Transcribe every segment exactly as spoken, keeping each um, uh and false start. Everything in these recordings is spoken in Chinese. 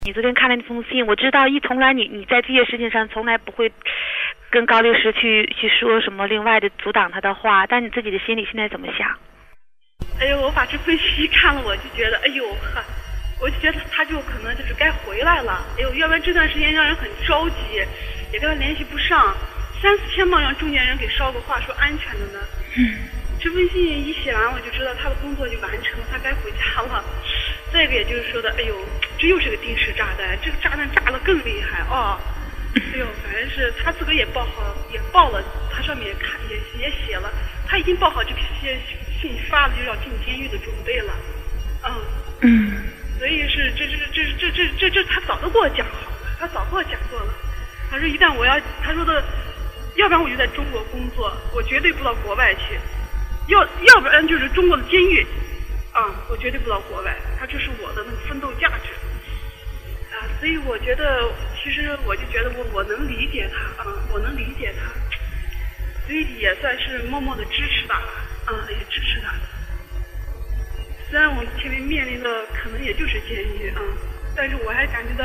你昨天看了那封信，我知道一从来你你在这些事情上从来不会跟高律师去去说什么另外的阻挡他的话，但你自己的心里现在怎么想？ 哎呦，我把这封信一看了，我就觉得，哎呦呵，我就觉得他就可能就是该回来了。哎呦，要不然这段时间让人很着急，也跟他联系不上，三四天嘛让中间人给捎个话说安全的呢。 嗯。 这封信一写完，我就知道他的工作就完成，他该回家了。再一个，也就是说的，哎呦，这又是个定时炸弹，这个炸弹炸得更厉害哦。哎呦，反正是他自个也报好，也报了，他上面也看也也写了，他已经报好这些信发了，就要进监狱的准备了。嗯。 嗯。 所以是这这这这这这这他早都给我讲好了，他早给我讲过了。他说一旦我要，他说的，要不然我就在中国工作，我绝对不到国外去。要要不然就是中国的监狱，啊，我绝对不到国外，他这是我的那个奋斗价值，啊，所以我觉得，其实我就觉得我我能理解他，啊，我能理解他，所以也算是默默的支持他了，啊，也支持他。虽然我前面面临的可能也就是监狱啊，但是我还感觉到，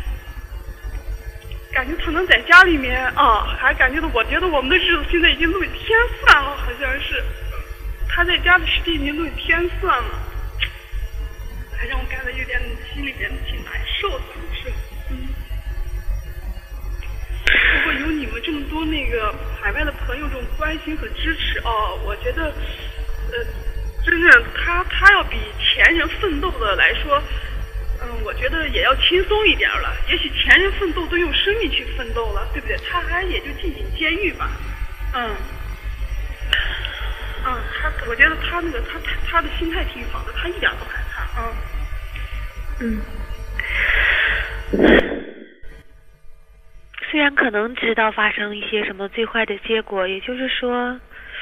感觉他能在家里面啊，还感觉到，我觉得我们的日子现在已经都给天算了，好像是。他在家的时间已经都给天算了，还让我感觉有点心里面挺难受的，是。嗯。如果有你们这么多那个海外的朋友这种关心和支持哦，我觉得，呃，真正他他要比前人奋斗的来说，嗯，我觉得也要轻松一点了。也许前人奋斗都用生命去奋斗了，对不对？他还也就进进监狱吧，嗯。嗯，他我觉得他那个他他他的心态挺好的，他一点都不害怕啊。 嗯。虽然可能知道发生一些什么最坏的结果，也就是说，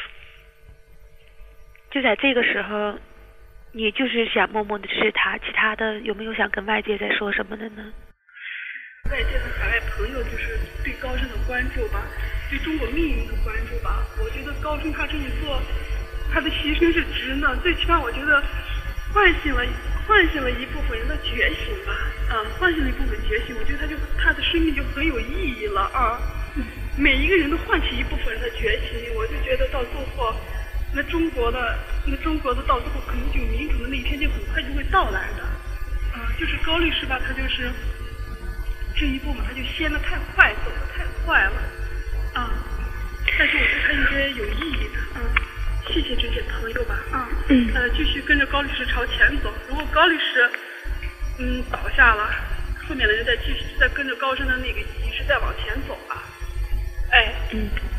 就在这个时候，你就是想默默的支持他，其他的有没有想跟外界再说什么的呢？ 外界的海外朋友就是对高升的关注吧，对中国命运的关注吧。我觉得高升他这么做，他的牺牲是值呢。最起码我觉得唤醒了唤醒了一部分人的觉醒吧，啊，唤醒了一部分觉醒。我觉得他就他的生命就很有意义了啊。每一个人都唤起一部分人的觉醒，我就觉得到最后，那中国的那中国的到最后可能就民主的那一天就很快就会到来的。啊，就是高律师吧，他就是。这一步嘛，他就掀得太快，走得太快了，啊！但是我觉得他应该有意义的，嗯，谢谢这些朋友吧，啊，嗯，呃，继续跟着高律师朝前走。如果高律师，嗯，倒下了，后面的人再继续再跟着高升的那个仪式再往前走吧，哎， 嗯。